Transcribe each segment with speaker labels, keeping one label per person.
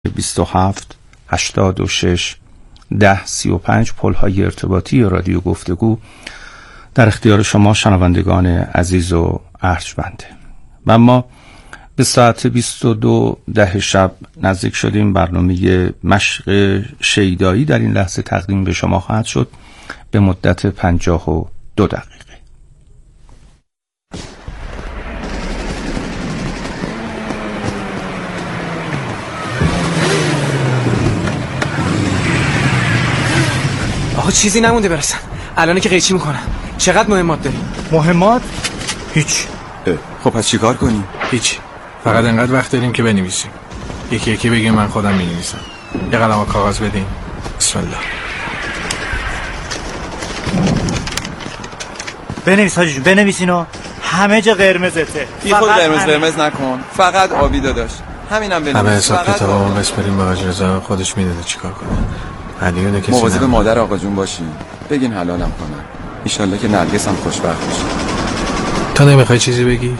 Speaker 1: 27 86 10 35 پل‌های ارتباطی رادیو گفتگو در اختیار شما شنوندگان عزیز و ارجمنده. و ما به ساعت 22 شب نزدیک شدیم. برنامه مشق شیدایی در این لحظه تقدیم به شما خواهد شد به مدت 52 دقیقه.
Speaker 2: آقا چیزی نمونده برسن. الان که قیچی میکنم. چقدر مهمات داریم؟
Speaker 3: مهمات؟ هیچ.
Speaker 4: خب پس چیکار کنیم؟
Speaker 3: هیچ. فقط انقدر وقت داریم که بنویسیم. یکی یکی بگیم من خودم می‌نویسم. یه قلم و کاغذ بدین. بسم الله.
Speaker 5: بنویس حاجی جون، بنویسینو. همه جا قرمزته.
Speaker 4: بی خود قرمز نکن. فقط آبی داداش. همینم بنویس.
Speaker 3: همه حساب کتابمون بسپریم به حاج رضا، خودش میدونه چیکار کنه. علیونه کسی
Speaker 4: مواظب مادر آقا جون باشین. بگین حلالم کنن. ان شاءالله که نرگس هم خوشبخت بشه.
Speaker 3: تو نمیخوای چیزی بگی؟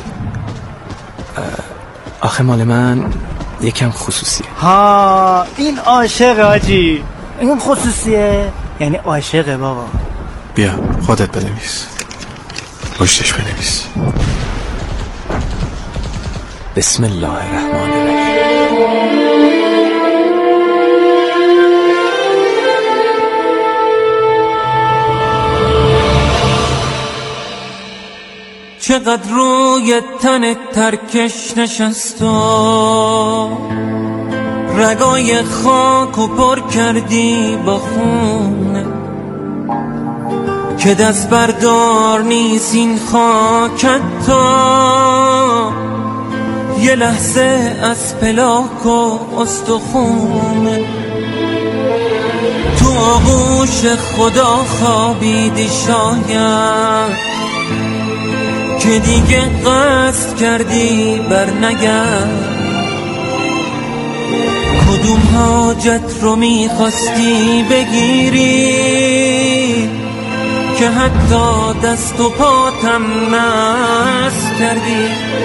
Speaker 2: آخه مال من یکم خصوصیه.
Speaker 5: ها این عاشق حاجی. این خصوصیه یعنی عاشقه بابا.
Speaker 3: بیا خودت بنویس. پشتش بنویس.
Speaker 2: بسم الله الرحمن الرحیم.
Speaker 6: چقدر روی تن ترکش نشست و رگای خاک و پر کردی با خونه که دست بردار نیست این خاکت تا یه لحظه از پلاک و استخونه تو آغوش خدا خوابیدی شاید که دیگه قصد کردی بر نگرد کدوم حاجت رو میخواستی بگیری که حتی دست و پاتم مست کردی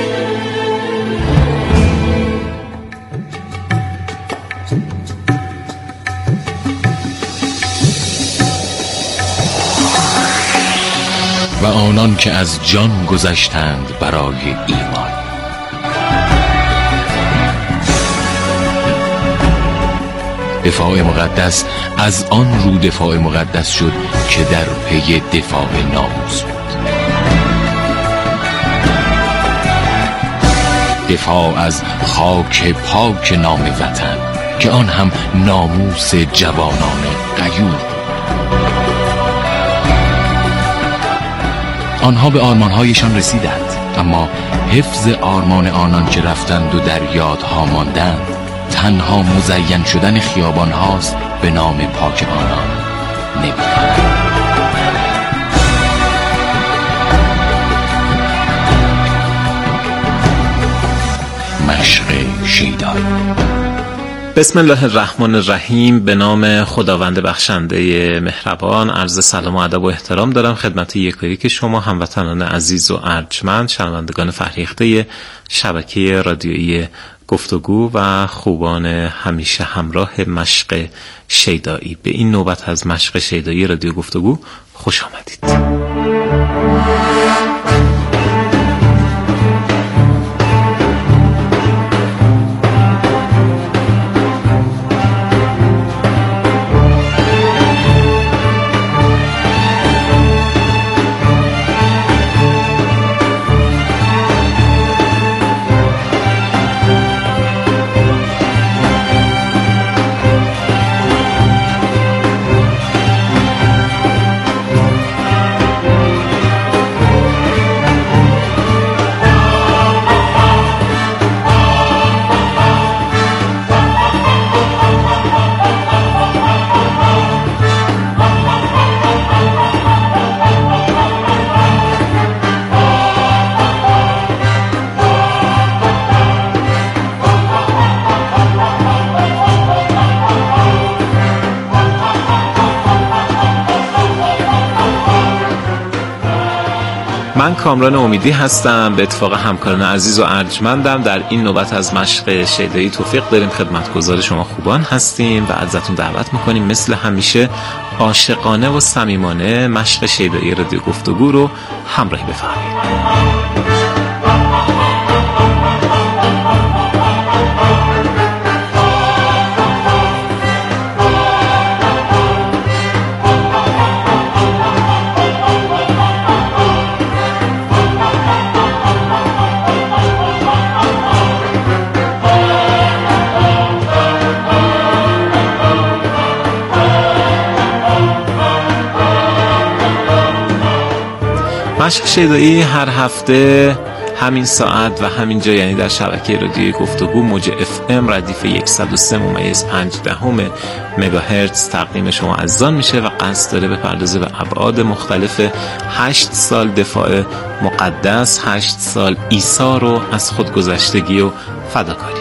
Speaker 7: و آنان که از جان گذشتند برای ایمان. دفاع مقدس از آن رو دفاع مقدس شد که در پی دفاع ناموس بود. دفاع از خاک پاک نام وطن که آن هم ناموس جوانان غیور. آنها به آرمانهایشان رسیدند، اما حفظ آرمان آنان که رفتند و در یادها ماندند تنها مزین شدن خیابان هاست به نام پاک آنان نمی‌دانند. مشق شیدایی.
Speaker 8: بسم الله الرحمن الرحیم. به نام خداوند بخشنده مهربان. عرض سلام و ادب و احترام دارم خدمت یکایک شما هموطنان عزیز و ارجمند، شنوندگان فرهیخته شبکه رادیویی گفتگو و خوبان همیشه همراه مشق شیدایی. به این نوبت از مشق شیدایی رادیو گفتگو خوش آمدید. من کامران امیدی هستم. به اتفاق همکاران عزیز و ارجمندم در این نوبت از مشق شیدایی توفیق داریم خدمتگزار شما خوبان هستیم و ازتون دعوت میکنیم مثل همیشه عاشقانه و صمیمانه مشق شیدایی رادیو گفتگو رو همراهی بفرمایید. مشق شیدایی هر هفته همین ساعت و همین جا، یعنی در شبکه رادیوی گفتگو موج FM ردیف 103.5 مگاهرتز تقدیم شما عزیزان میشه و قصد داره بپردازه به ابعاد مختلف 8 سال دفاع مقدس، 8 سال ایثار و از خودگذشتگی و فداکاری.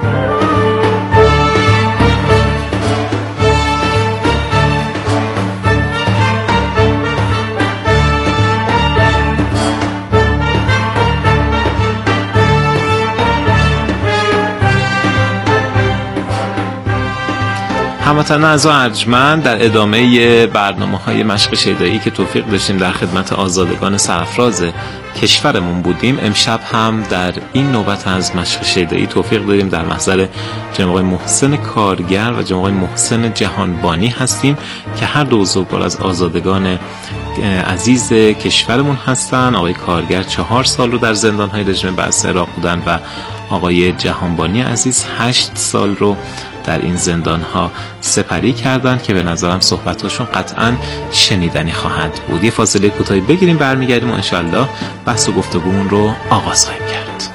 Speaker 8: هموطنان عزیز و ارجمند، در ادامه برنامه‌های مشق شیدایی که توفیق داشتیم در خدمت آزادگان سرفراز کشورمون بودیم، امشب هم در این نوبت از مشق شیدایی توفیق داریم در محضر جناب آقای محسن کارگر و جناب آقای محسن جهانبانی هستیم که هر دو بزرگوار از آزادگان عزیز کشورمون هستن. آقای کارگر 4 سال رو در زندان‌های رژیم بعث عراق بودن و آقای جهانبانی عزیز 8 سال رو در این زندان‌ها سپری کردند که به نظرم صحبتاشون قطعاً شنیدنی خواهد بود. یه فاصله کوتاهی بگیریم، برمیگردیم و انشالله بحث و گفتگومون رو آغاز خواهیم کرد.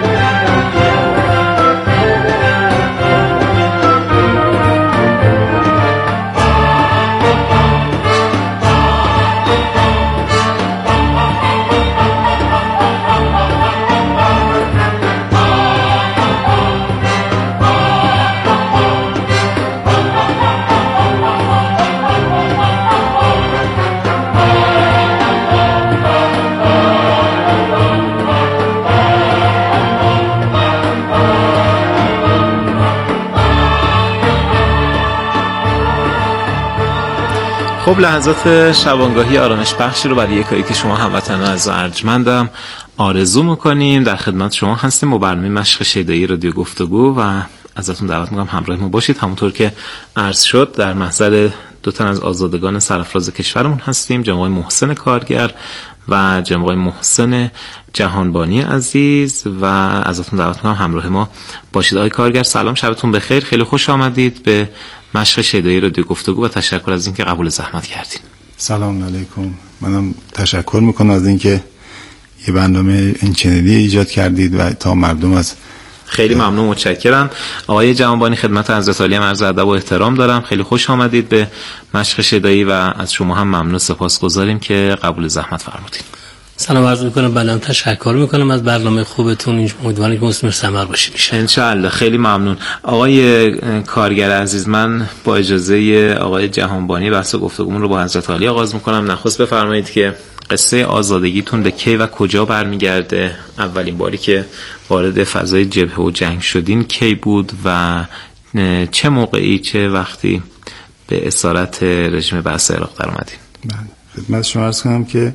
Speaker 8: خب لحظات شبانگاهی آرامش بخشی رو برای یکایی که شما هموطنان عزیز و ارجمندم آرزو میکنیم. در خدمت شما هستیم با برنامه مشق شیدایی رادیو گفتگو و ازتون دعوت میکنم همراه ما باشید. همونطور که عرض شد در محضر 2 تن از آزادگان سرفراز کشورمون هستیم، جناب آقای محسن کارگر و جناب آقای محسن جهانبانی عزیز و ازتون دعوت میکنم همراه ما باشید. آقای کارگر سلام، شبتون بخیر، خیلی خوش آمدید به مشق شیدایی رادیو گفتگو و تشکر از اینکه قبول زحمت کردین.
Speaker 9: سلام علیکم. منم تشکر میکنم از اینکه یه برنامه اینچنینی ایجاد کردید و تا مردم از
Speaker 8: خیلی ممنون، متشکرم. آقای جهانبانی خدمت حضرت عالی عرض ادب و احترام دارم. خیلی خوش آمدید به مشق شیدایی و از شما هم ممنون سپاسگزاریم که قبول زحمت فرمودید.
Speaker 10: سلام عرض میکنم، بنام تشکر میکنم از برنامه خوبتون. امیدوارم که مثمر ثمر باشه میشه
Speaker 8: ان شاء الله. خیلی ممنون. آقای کارگر عزیز، من با اجازه آقای جهانبانی بحث گفتگومون رو با حضرت عالی آغاز میکنم. نخست بفرمایید که قصه آزادگیتون به کی و کجا برمیگرده؟ اولین باری که وارد فضای جبهه و جنگ شدین کی بود و چه موقعی، چه وقتی به اسارت رژیم بعث عراق در اومدین؟
Speaker 9: خدمت شما عرض کنم که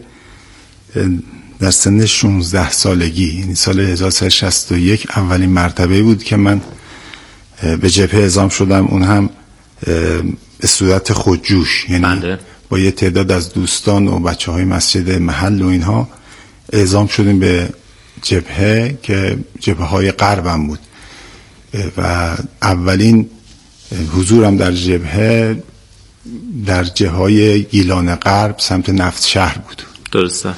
Speaker 9: در سن 16 سالگی، یعنی سال 1361 اولین مرتبه بود که من به جبهه اعزام شدم. اون هم به صورت خودجوش، یعنی با یه تعداد از دوستان و بچه های مسجد محل و اینها اعزام شدیم به جبهه که جبهه های غربم بود و اولین حضورم در جبهه در جبهه گیلان غرب سمت نفت شهر بود.
Speaker 8: درسته.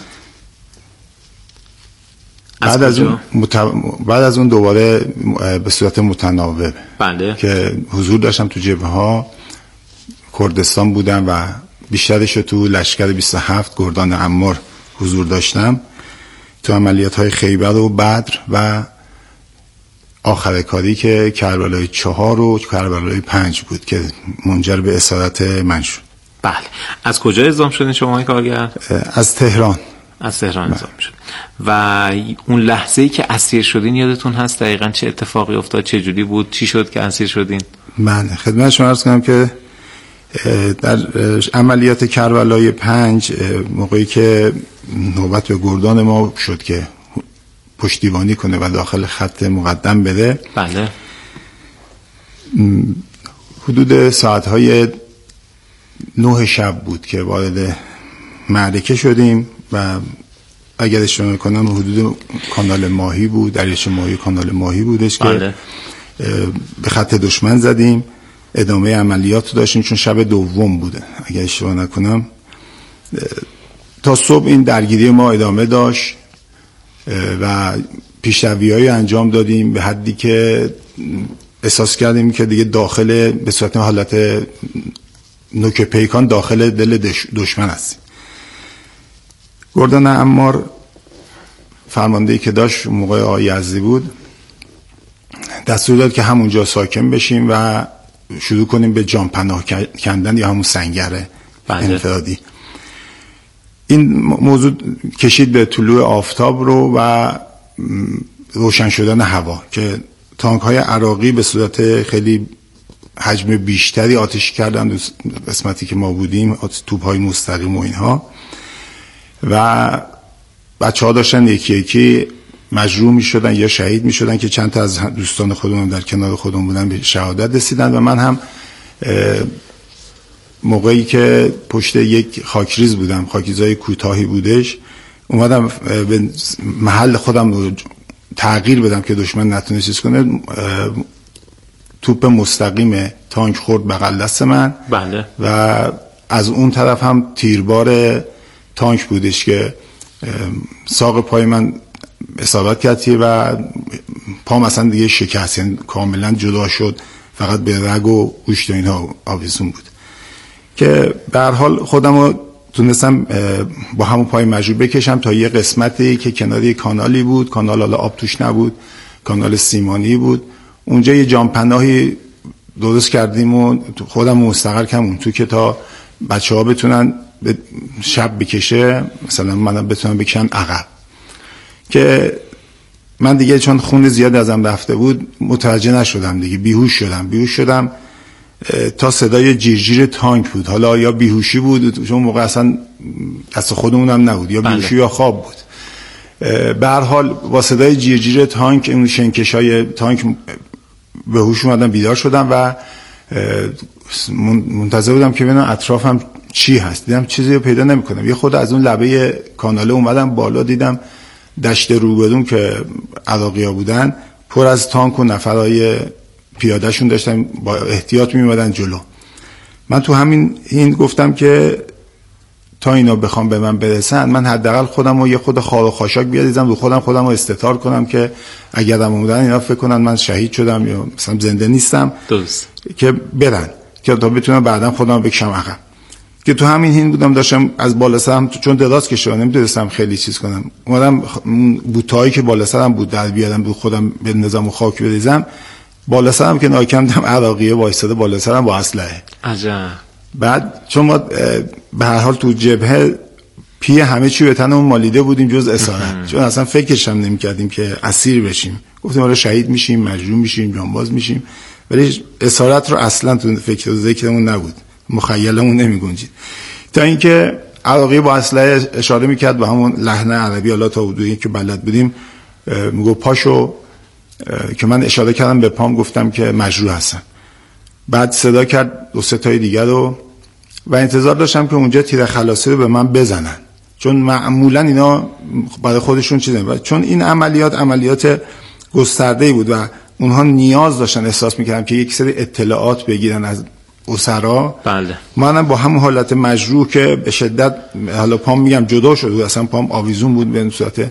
Speaker 9: بعد از اون دوباره به صورت متناوب که حضور داشتم تو جبهه ها. کردستان بودم و بیشترش تو لشکر 27 گردان عمار حضور داشتم، تو عملیات های خیبر و بدر و آخر کاری که کربلای 4 و کربلای 5 بود که منجر به اسارت من شد.
Speaker 8: بله. از کجا اعزام شدین شما های کارگر؟
Speaker 9: از تهران.
Speaker 8: از تهران اعزام شد. و اون لحظه‌ای که اسیر شدین یادتون هست دقیقاً چه اتفاقی افتاد؟ چه جوری بود؟ چی شد که اسیر شدین؟
Speaker 9: من خدمت شما عرض کنم که در عملیات کربلای 5 موقعی که نوبت به گردان ما شد که پشتیبانی کنه و داخل خط مقدم بده،
Speaker 8: بله،
Speaker 9: حدود ساعتهای 9 شب بود که وارد معرکه شدیم و اگر اشتباه نکنم حدود کانال ماهی بود، دریاچه ماهی کانال ماهی بودش که به خط دشمن زدیم. ادامه عملیات داشتیم چون شب دوم بوده اگر اشتباه نکنم. تا صبح این درگیری ما ادامه داشت و پیشروی‌هایی انجام دادیم به حدی که احساس کردیم که دیگه داخل به صورت حالت نوک پیکان داخل دل دشمن هستیم. گردان عمار فرماندهی که داشت موقع آقای یزدی بود دستور داد که همونجا ساکن بشیم و شروع کنیم به جان پناه کندن یا همون سنگر انفرادی. این موضوع کشید به طلوع آفتاب رو و روشن شدن هوا که تانک های عراقی به صورت خیلی حجم بیشتری آتش کردن قسمتی که ما بودیم، توپ های مستقیم و اینها، و بچه ها داشتن یکی یکی مجروح می شدن یا شهید می شدن که چند تا از دوستان خودمون در کنار خودمون بودن به شهادت رسیدن. و من هم موقعی که پشت یک خاکریز بودم، خاکریزهای کوتاهی بودش، اومدم به محل خودم رو تغییر بدم که دشمن نتونه چیز کنه. توپ مستقیم تانک خورد بغل دست من.
Speaker 8: بله.
Speaker 9: و از اون طرف هم تیربار تانک بودش که ساق پای من اصابت کرد و پا مثلا دیگه شکست، یعنی کاملا جدا شد، فقط به رگ و گوشت و اینها آویزون بود که به هر حال خودم رو تونستم با همون پای مجبور بکشم تا یه قسمتی که کنار یه کانالی بود، کانال حالا آب توش نبود، کانال سیمانی بود، اونجا یه جانپناهی درست کردیم و خودم مستقر کردم اون تو که تا بچه ها بتونن شب بکشه، مثلا منم بتونم بکشم عقب. که من دیگه چون خون زیاد ازم رفته بود متوجه نشدم دیگه، بیهوش شدم تا صدای جیرجیر تانک بود. حالا یا بیهوشی بود چون موقع اصلا دست خودمون هم نبود، یا بیهوشی یا خواب بود. به هر حال با صدای جیرجیر تانک، اون شنکشای تانک به هوش اومدم، بیدار شدم و منتظر بودم که ببینم اطرافم چی هست. دیدم چیزی رو پیدا نمی‌کنم. یه خود از اون لبه کاناله اومدم بالا، دیدم دشت روبرون که عراقی‌ها بودن پر از تانک و نفرای پیادهشون داشتن با احتیاط می‌اومدن جلو. من تو همین این گفتم که تا اینا بخوام به من برسن، من حداقل خودم رو یه خود خار و خاشاک بیاریزم رو خودم رو استتار کنم که اگر اومدن اینا فکر کنن من شهید شدم یا مثلا زنده نیستم، درست که برن که تا بتونم بعداً خودم بکشم عقب. که تو همین هین بودم، داشتم از بالا سرم چون دراز کشیدم نمی‌تونستم خیلی چیز کنم، اومدم بوتایی که بالا سرم بود در بیارم رو خودم به نظام خاک بریزم. بالا سرم که ناکندم عراقیه وایساده بالا سرم با اسلحه.
Speaker 8: عجب.
Speaker 9: بعد چون ما به هر حال تو جبهه پی همه چی به تنمون مالیده بودیم جز اسارت، چون اصلا فکرش هم نمی‌کردیم که اسیر بشیم. گفتیم حالا شهید میشیم، مجروح میشیم، جانباز میشیم، ولی اسارت رو اصلا تو فکر و ذکرمون نبود، مخیلمون نمی‌گنجید. تا اینکه عراقی با اسلحه اشاره می‌کرد به همون لحن عربی، حالا تا حدودی که بلد بودیم، میگه پاشو، که من اشاره کردم به پام، گفتم که مجروح هستم. بعد صدا کرد دو سه تای دیگر رو و انتظار داشتم که اونجا تیر خلاصی رو به من بزنن، چون معمولا اینا برای خودشون چیزه، چون این عملیات گسترده‌ای بود و اونها نیاز داشتن، احساس می‌کردم که یک سری اطلاعات بگیرن از اسرا.
Speaker 8: بله.
Speaker 9: منم با همون حالت مجروح که به شدت حالا پام میگم جدا شد، اصلا پام آویزون بود، به صورت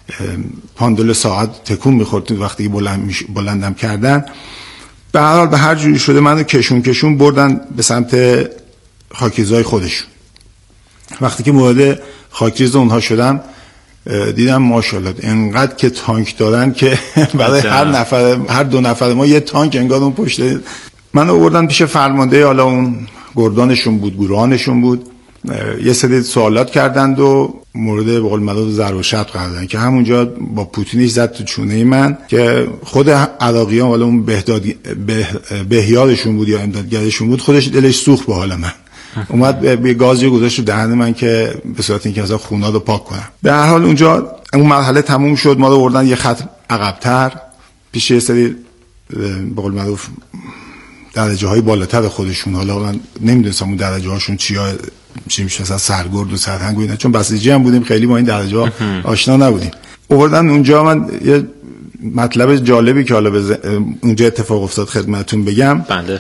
Speaker 9: پاندول ساعت تکون می‌خورد وقتی بلندم کردن. به هر حال به هر جوری شده منو کشون بردن به سمت خاکریزهای خودشون. وقتی که مورد خاکریز اونها شدم دیدم ماشاءالله انقدر که تانک دارن که برای هر دو نفر ما یه تانک انگار اون پشت. منو آوردن پیش فرمانده، حالا اون گردانشون بود، گروهانشون بود یه سری سوالات کردند و مورد به قول معروف ضرب و شتم قرار دادن که همونجا با پوتینش زد تو چونه من که خود عراقیان والا اون بهیارشون بود یا امدادگرشون بود، خودش دلش سوخت به حال من. اومد به گازی گذاشت تو دهن من که به صورت اینکه مثلا خونا رو پاک کنم. به هر حال اونجا اون مرحله تموم شد، ما رو آوردن یه خط عقب‌تر پیش یه سری به قول معروف درجه‌های بالاتر خودشون. حالا من نمیدونستم اون درجه‌هاشون چی میشه، مثلا سرگرد و سرهنگ و اینا، چون بسیجی هم بودیم خیلی با این درجه‌ها آشنا نبودیم. آوردن اونجا. من یه مطلب جالبی که حالا اونجا اتفاق افتاد خدمتتون بگم.
Speaker 8: بله.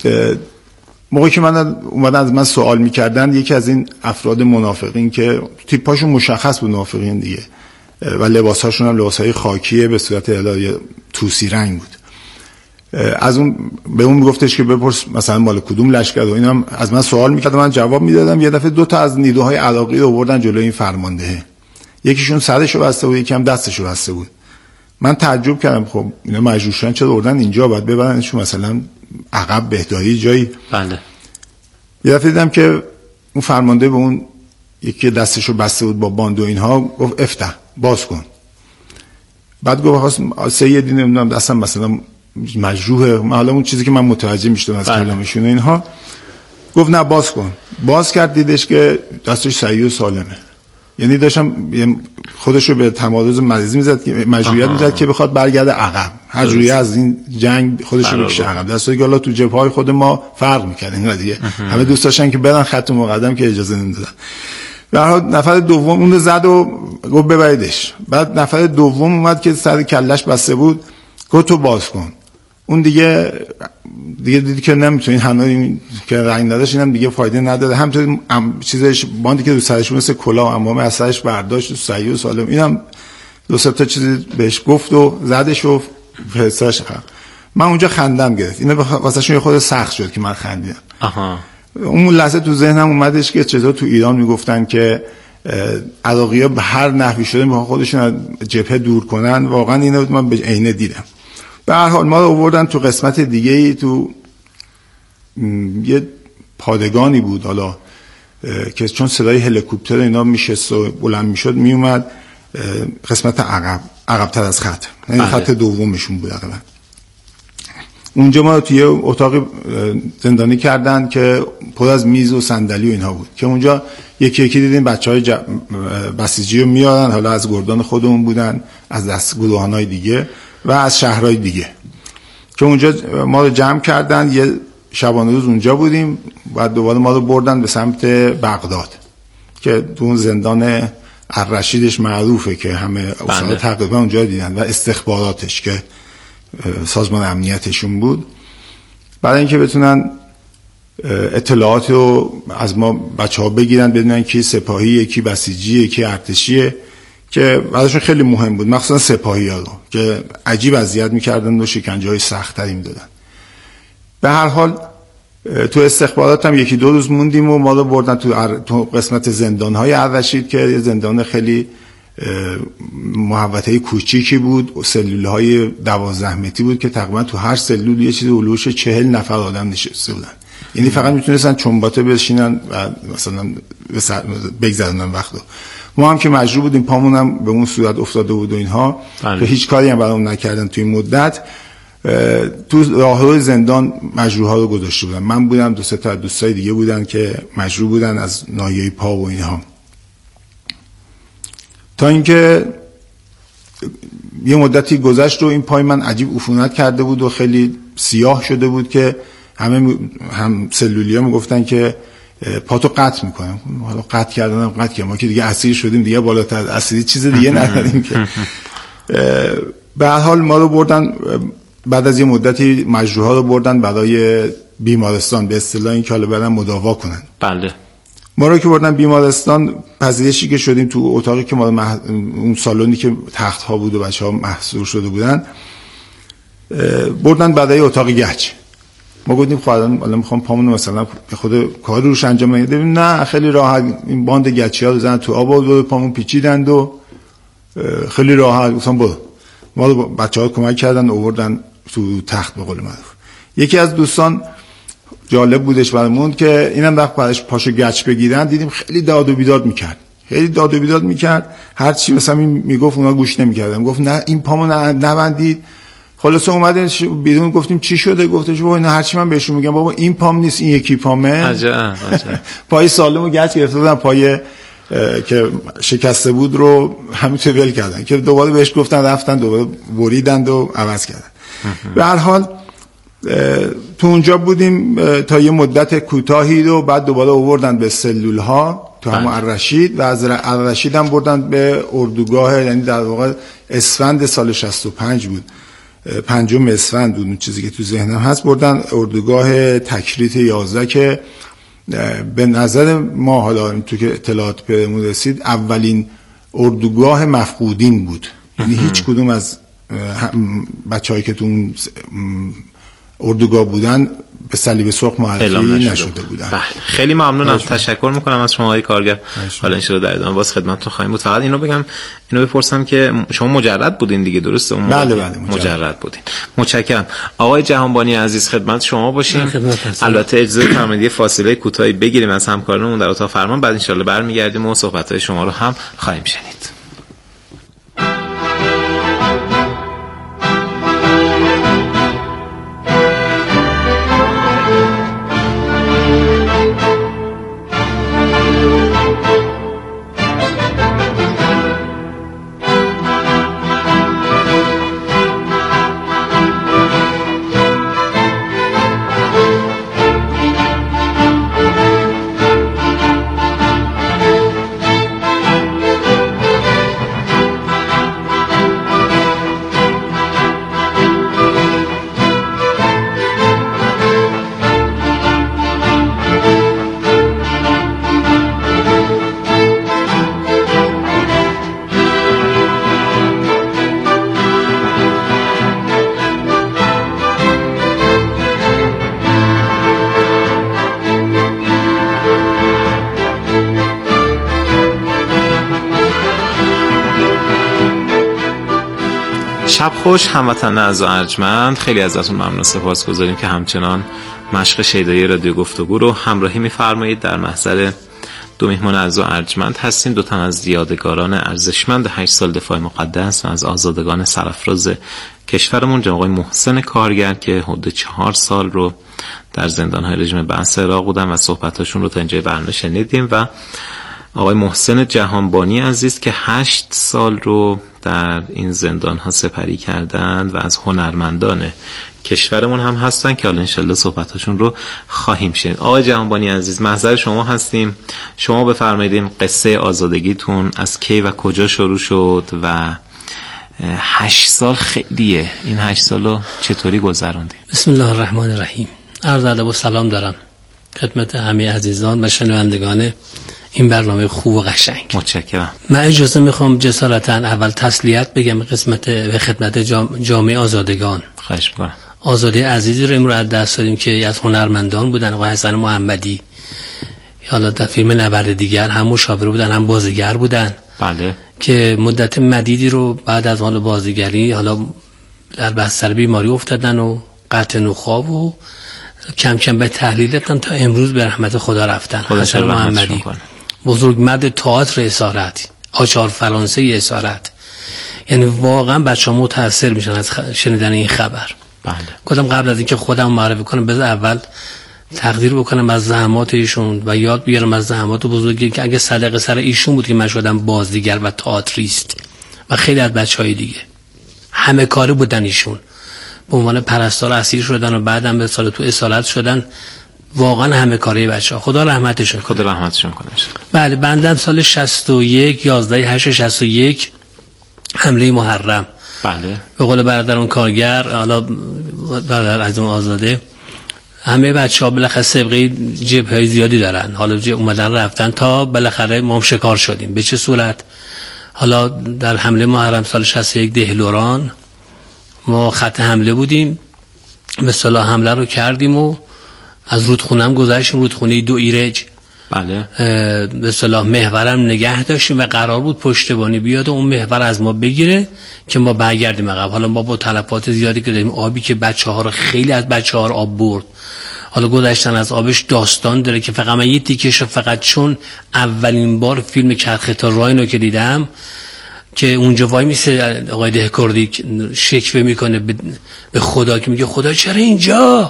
Speaker 9: موقعی که اومدن از من سوال میکردن، یکی از این افراد منافقین که تیپاشون مشخص بود منافقین دیگه و لباساشون هم لباسای خاکیه به صورت توسی رنگ بود، از اون به اون میگفتش که بپرس مثلا مال کدوم لشکر و اینا. از من سوال میکرد، من جواب میدادم. یه دفعه 2 تا از نیروهای عراقی رو آوردن جلوی این فرمانده، یکیشون سرشو بسته بود، یکی هم دستشو بسته بود. من تعجب کردم، خب اینا مجبور شدن چرا آوردن اینجا، باید ببرنشون مثلا عقب بهداری جایی.
Speaker 8: بله.
Speaker 9: یه دفعه دیدم که اون فرمانده به اون یکی دستشو بسته بود با باند و اینها گفت افتح، باز کن. بعد گفت خواست سیدی نمیدونم دستم مثلا مجروحه، حالا اون چیزی که من متوجه میشدم از کلامشون اینها. گفت نه باز کن. باز کرد، دیدش که دستش صحیح و سالمه. یعنی داشتم خودش رو به تمایز مریضی میزد، مجبوریت میزد که بخواد برگرده عقب، هر جوری از این جنگ خودش رو بکشه عقب. دستایی که حالا تو جبهه‌های خود ما فرق می‌کرد اینا دیگه. همه دوست داشتن که برن خط مقدم که اجازه نمیدادن. به هر حال نفر دوم اون رو زد و گفت ببریدش. بعد نفر دوم اومد که سر کلش بسته بود، گفت تو باز کن. اون دیگه دیدی که نمیتونین، همه که رنگ نداشت اینم دیگه فایده نداره. همونطور چیزش باندی که رو سرش مثل کلاه امام از سرش برداشت و صحیح و سالم. اینم 2-3 تا چیزی بهش گفت و زدش و فرستادش. من اونجا خندم گرفت. اینا واسهشون خود سخت شد که من خندیدم. اون لحظه تو ذهنم اومدش که چطور تو ایران میگفتن که عراقی‌ها به هر نحوی شده میخوان خودشون از جبهه دور کنن. واقعا اینو من به عینه دیدم. به هر حال ما رو آوردن تو قسمت دیگه‌ای، تو یه پادگانی بود حالا که چون صدای هلیکوپتر اینا میشست و بلند میشد میومد قسمت عقب‌تر از خط، یعنی خط دومشون بود تقریبا. اونجا ما رو توی اتاق زندانی کردن که پر از میز و صندلی و اینها بود که اونجا یکی یکی دیدیم بچهای بسیجی رو میارن، حالا از گردان خودمون بودن، از دست گروهانای دیگه و از شهرهای دیگه، که اونجا ما رو جمع کردن. یه شبانه روز اونجا بودیم، بعد دوباره ما رو بردن به سمت بغداد که اون زندان الرشیدش معروفه که همه اصلا تقریبا اونجا دیدن و استخباراتش که سازمان امنیتشون بود، برای اینکه بتونن اطلاعات رو از ما بچه‌ها بگیرن، بدونن کی سپاهیه، کی بسیجیه، کی ارتشیه، که براشون خیلی مهم بود، مخصوصا سپاهی‌ها رو که عجیب اذیت می‌کردن و شکنجه‌های سخت‌تری می‌دادن. به هر حال تو استخبارات هم 1-2 روز موندیم و ما رو بردن تو قسمت زندان‌های الرشید که یه زندان خیلی محوطه کوچیکی بود و سلول‌های 12 متری بود که تقریبا تو هر سلول یه چیز اولوش 40 نفر آدم نشسته بودن. یعنی فقط میتونستن چنباته بشینن و مثلا بگذرونن وقتو. ما هم که مجبور بودیم، پامون هم به اون صورت افتاده بود و اینها که هیچ کاری هم برامون نکردن توی مدت. تو راهرو زندان مجروحا رو گذاشته بودن. من بودم، 2-3 تا دوستای دیگه بودن که مجروح بودن از ناحیه پا و اینها، تا اینکه یه مدتی گذشت و این پای من عجیب عفونت کرده بود و خیلی سیاه شده بود که هم سلولیا میگفتن که پاتو قطع میکنم. حالا قطع کردم، ما که دیگه اسیر شدیم، دیگه بالاتر از اسیری چیز دیگه نداریم که. به هر حال ما رو بردن بعد از یه مدتی، مجروحا رو بردن برای بیمارستان، به اصطلاح این که حالا برن مداوا کنن.
Speaker 8: بله.
Speaker 9: ما رو که بردن بیمارستان، پذیرشی که شدیم تو اتاقی که ما اون سالونی که تخت ها بود و بچه‌ها محصور شده بودن، بردن برای اتاق گچ. ما گفتیم خب الان میخوام پامون مثلا به خود کار روش انجام بدیم. نه، خیلی راحت این باند گچی ها رو زدن تو آب و پامون پیچیدند و خیلی راحت گفتم برو. ما رو بچه‌ها کمک کردن، آوردن تو تخت به قول معروف. یکی از دوستان جالب بودش برامون که اینم وقت بعدش پاشو گچ بگیرن دیدیم خیلی داد و بیداد میکرد، هر چی مثلا میگفت اونا گوش نمیکردن، گفت نه این پامو نبندید. خلاص اومدن بیرون، گفتیم چی شده؟ گفتش بابا اینا هر چی من بهشون میگم بابا این پام نیست این یکی پامه.
Speaker 8: عجب.
Speaker 9: پای سالمو گچ گرفته بودن، پای که شکسته بود رو همینطور ول کردن که دوباره بهش گفتن، رفتن دوباره بریدند و عوض کردن. به هر حال تو اونجا بودیم تا یه مدت کوتاهی رو، بعد دوباره آوردن به سلول ها تو همون الرشید و از الرشید هم بردن به اردوگاه، یعنی در واقع اسفند سال 65 بود، 5 اسفند بود اون چیزی که تو ذهنم هست، بردن اردوگاه تکریت 11 که به نظر ما حالا تو که اطلاعات بهمون رسید اولین اردوگاه مفقودین بود، یعنی هیچ کدوم از بچه‌هایی که تو اون اردوگاه بودن به صلیب سرخ معرفی نشده بودن.
Speaker 8: خیلی ممنونم، تشکر میکنم از شما آقای کارگر. حالا ان شاء الله در ادامه باز خدمتتون خواهیم بود. فقط اینو بگم، اینو بپرسم که شما مجرد بودین دیگه، درسته؟ اون
Speaker 9: بله
Speaker 8: مجرد بودین. متشکرم. آقای جهانبانی عزیز خدمت شما باشیم. البته اجازه فرمایید یه فاصله کوتاهی بگیریم از همکارانمون در اتاق فرمان، بعد ان شاء الله برمیگردیم و صحبت‌های شما رو هم خواهیم شنید. شب خوش هموطنان عزیز و ارجمند، خیلی ازتون ممنون، سپاسگزاریم که همچنان مشق شیدایی رادیو گفتگو رو همراهی می‌فرمایید. در محضر دو میهمان عزیز و ارجمند هستیم، دو تن از یادگاران ارزشمند 8 سال دفاع مقدس و از آزادگان سرافراز کشورمون، جناب آقای محسن کارگر که حدود 4 سال رو در زندان‌های رژیم بعث عراق بودن و صحبتاشون رو تا اینجای برنامه شنیدیم، و آقای محسن جهانبانی عزیز که 8 سال رو در این زندان ها سپری کردند و از هنرمندان کشورمون هم هستن که حالا انشالله صحبتاشون رو خواهیم شنید. آقای جهانبانی عزیز محضر شما هستیم، شما بفرمایید قصه آزادگیتون از کی و کجا شروع شد و 8 سال خیلیه، این 8 سال رو چطوری گذروندید؟
Speaker 10: بسم الله الرحمن الرحیم. عرض ادب و سلام دارم خدمت همه عزیزان و شنوندگان این برنامه خوب و قشنگ.
Speaker 8: متشکرم.
Speaker 10: من اجازه میخوام جسارتاً اول تسلیت بگم به خدمت جامعه آزادگان.
Speaker 8: خواهش میکنم.
Speaker 10: آزادی عزیزی رو امروز از دست دادیم که از هنرمندان بودن، آقای حسن محمدی، حالا در فیلم نبرد دیگر هم مشاور بودن هم بازیگر بودن.
Speaker 8: بله.
Speaker 10: که مدت مدیدی رو بعد از حال بازیگری حالا در بستر بیماری افتادن و قطع نخاع و کم کم به تحلیل رفتن تا امروز به رحمت خدا رفتن. حسن محمدی بزرگ مرد تئاتر اسارت، آچار فرانسه اسارت، یعنی واقعا بچه‌ها متاثر میشن از شنیدن این خبر.
Speaker 8: بله.
Speaker 10: گفتم قبل از اینکه خودم معرفی کنم بذار اول تقدیر بکنم از زحمات ایشون و یاد بیارم از زحمات بزرگی که اگه صدقه سر ایشون بود که من شدم بازیگر و تئاتریست و خیلی از بچهای دیگه همه کاری بودن. ایشون به عنوان پرستار اسیر شدن و بعدم به سال تو اصالت شدن، واقعا همه کاری بچه‌ها. خدا رحمتشون کنه.
Speaker 8: خدا رحمتشون کنه. بله.
Speaker 10: بندم سال 61 11/8/61 حمله محرم.
Speaker 8: بله.
Speaker 10: به قول برادران کارگر، حالا برادر عزیزم آزاده، همه بچه‌ها بالاخره سابقه جبهه‌های زیادی دارن، حالا اومدن رفتن تا بالاخره ما هم شکار شدیم. به چه صورت؟ حالا در حمله محرم سال 61 دهلوران ما خط حمله بودیم، به اصطلاح حمله رو کردیم و از رودخونه هم گذاشتیم، رودخونه 2 ایرج.
Speaker 8: بله.
Speaker 10: به اصطلاح محورم نگه داشتیم و قرار بود پشتیبانی بیاد و اون محور از ما بگیره که ما برگردیم عقب. حالا ما با تلفات زیادی که داریم، آبی که بچه‌ها رو، خیلی از بچه‌ها رو آب برد، حالا گذشتن از آبش داستان داره که فقط من یه تیکش فقط چون اولین بار فیلم کرخه تا راینو که دیدم که اونجا وای میسه آقای دهکردی شکوه میکنه به خدا که میگه خدا چرا اینجا،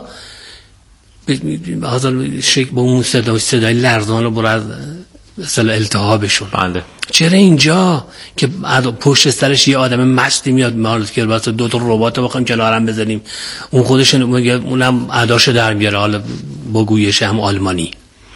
Speaker 10: حاضر شک با اون صدای لرزان رو برای مثلا التهابشون.
Speaker 8: بله.
Speaker 10: چرا اینجا که پشت سرش یه آدم مستی میاد مالت که واسه دو تا ربات بخوایم کنارم بزنیم، اون خودش اونم اداشو در میاره، حالا با گویش هم آلمانی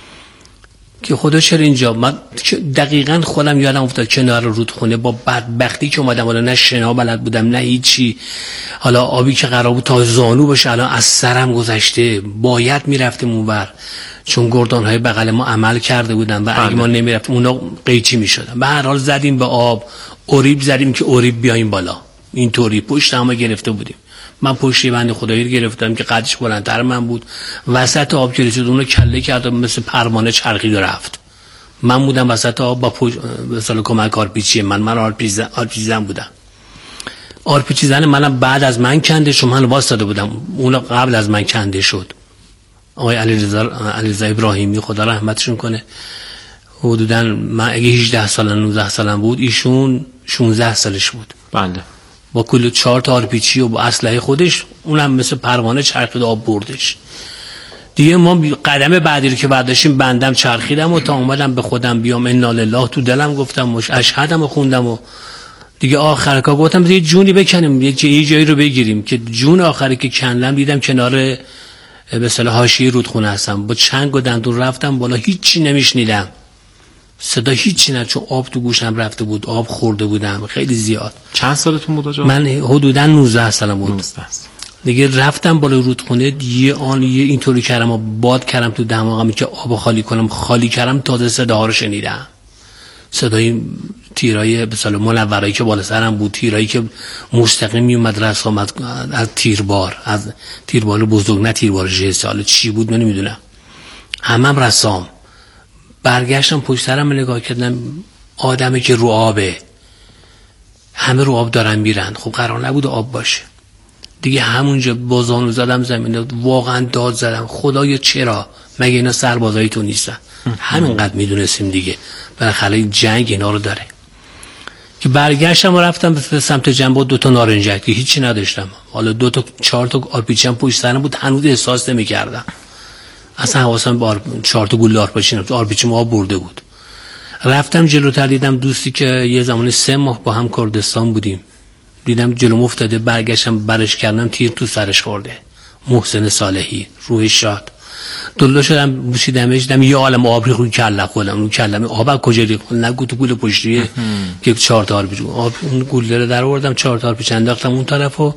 Speaker 10: که خدا چرا اینجا. من دقیقاً خودم یادم افتاد کنار رودخونه با بدبختی که اومدم، حالا نه شنا بلد بودم نه هیچی، حالا آبی که قرار بود تا زانو باشه الان از سرم گذشته، باید میرفتیم اونور چون گردان‌های بغل ما عمل کرده بودن و اگه ما نمیرفتیم اونا قیچی میشدن. به هر حال زدیم به آب، اوریب زدیم که اوریب بیایم بالا، اینطوری پشت هم گرفته بودیم. من پشتی بند خدایی رو گرفتم که قدش بلندتر من بود، وسط آب که رسید اونو کله کرد و مثل پروانه چرخید و رفت. من بودم وسط آب با مثلا کمک آرپیچی من آرپیچی زن بودم. آرپیچی زن منم بعد از من کنده شد، من واسطاده بودم، اون قبل از من کنده شد. آقای علیرضا ابراهیمی خدا رحمتشون کنه، حدوداً من اگه 18 سال 19 سالم بود ایشون 16 سالش بود.
Speaker 8: بله.
Speaker 10: با کل 4 تا آرپیچی و با اسلحه خودش، اونم مثل پروانه چرخید آب بردش. دیگه ما قدم بعدی رو که برداشتیم بندم چرخیدم و تا اومدم به خودم بیام انا لله تو دلم گفتم اشهدم و خوندم و دیگه آخر کار گفتم یه جونی بکنیم، یه جایی رو بگیریم که جون آخری که کندم دیدم کنار به اصطلاح حاشیه رودخونه هستم، با چنگ و دندون رفتم بالا، هیچی نمیشنیدم، صدا هیچی نه، چون آب تو گوشم رفته بود، آب خورده بودم خیلی زیاد.
Speaker 8: چند سالتون بود آجا؟
Speaker 10: من حدوداً 19 سالم بود. 19. دیگه رفتم بالا رودخونه، یه اینطوری کردم و باد کردم تو دماغم که آب خالی کنم، خالی کردم تازه صداها رو شنیدم، صدای تیرای به اصطلاح منورایی که بالا سرم بود، تیرایی که مستقیم می اومد رسام از تیربار بزرگ، نه تیربار ژسال چی بود من نمیدونم، همم رسام. برگشتم پشت سرم نگاه کردم، آدمی که رو آبه، همه رو آب دارن میرن، خب قرار نبود آب باشه دیگه. همونجا با زانو زدم زمین، واقعا داد زدم خدایا چرا، مگه اینا سربازای تو نیستن؟ همینقدر میدونستیم دیگه بالاخره جنگ اینا رو داره. که برگشتم و رفتم به سمت جنبا، 2 تا نارنجک که هیچی نداشتم، حالا 2 تا 4 تا آرپیچی هم پشت سرم بود، هنوز احساس نمی‌کردم، اصلا حواسم به 4 تا گوله آرپیچی ما برده بود. رفتم جلوتر دیدم دوستی که یه زمان 3 ماه با هم کردستان بودیم، دیدم جلوم افتاده، برگشتم برش کردم، تیر تو سرش خورده، محسن صالحی روح شاد. دلو شدم بوسیدمش، دیدم یه عالم آب روی کله خودم، رو کلم آب کجا ریخت، نگو تو گوله پشتیه که 4 تا آرپیچ آب، اون گوله رو در آوردم 4 تا آرپیچ انداختم اون طرفو،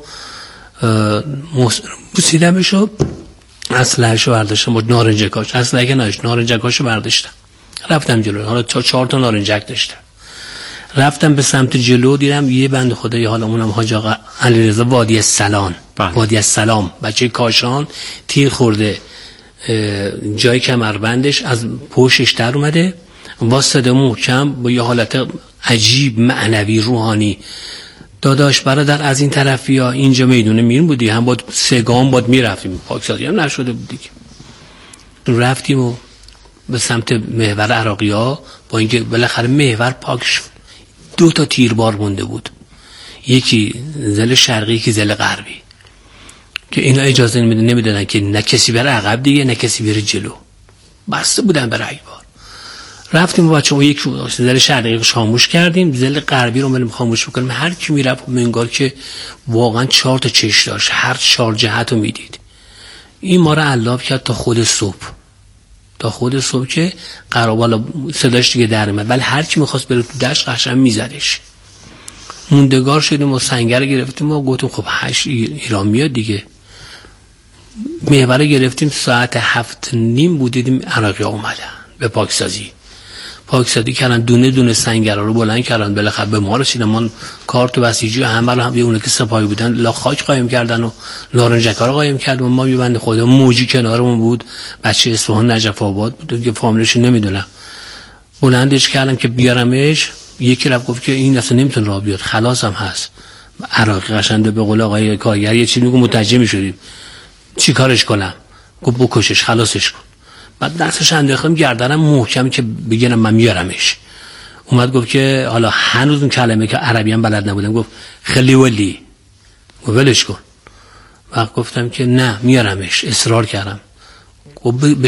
Speaker 10: بوسیدمش و اسلحه‌شو برداشتم با نارنجکاش، اسلحه ناش نارنجکاشو برداشتم، رفتم جلو. حالا 4 تا نارنجک داشتم، رفتم به سمت جلو، دیدم یه بند خدای، حالا اونم حاج آقا علیرضا وادی السلام، وادی السلام، بچه کاشان، تیر خورده جای کمربندش از پشتش در اومده، واسطه محکم با یه حالت عجیب معنوی روحانی، داداش برادر از این طرفی ها، اینجا میدون مین بودی، هم با 3 گام باد میرفتیم، پاکسازی هم نشده بود دیگه. رفتیم و به سمت محور عراقی ها، با اینکه بالاخره محور پاک شد، 2 تا تیربار مونده بود، یکی زل شرقی یکی زل غربی، که اینا اجازه نمیدادن که نه کسی بره عقب دیگه نه کسی بره جلو، بسته بودن به رگبار. رفتیم و بچه‌ها یک زل شرقی رو خاموش کردیم، زل غربی رو بریم خاموش بکنیم. هر کی میرفت انگار که واقعا 4 تا چش داشت، هر 4 جهت رو میدید. این ما رو علاب کرد تا خود صبح که قرابالا صداش دیگه در اومد، ولی هر کی می‌خواست بره تو دشت قشنگ میزدش. موندگار شدیم و سنگر گرفتیم و گفتیم خب 8 ایران میاد دیگه. محور گرفتیم، ساعت 7:30 بود دیدیم عراقی ها اومدن به پاکسازی کردن، دونه دونه سنگرها رو بلند کردن، بالاخره به ما رسیدن. ما کارت و بسیجی همه رو هم یه اونه که سپاهی بودن لا خاک قایم کردن و نارنجکا رو قایم کردن. ما یه بنده خدا موجی کنارمون بود، بچه اصفهان نجف آباد بود که فامیلش نمیدونم، بلندش کردم که بیارمش. یکی رفت گفت که این اصلا نمیتونه راه بیاد، خلاص هم هست. عراقی قشنده به قول آقای کارگر یه چیزی میگه مترجم می‌شدیم چی کارش کنم. گفت بکشش خلاصش کن. بعد دستش انداختم گردنم محکم که بگیرم من میارمش. اومد گفت که حالا هنوز اون کلمه که عربی هم بلد نبودم گفت خلی ولی، گفت ولش کن. وقت گفتم که نه میارمش، اصرار کردم. گفت به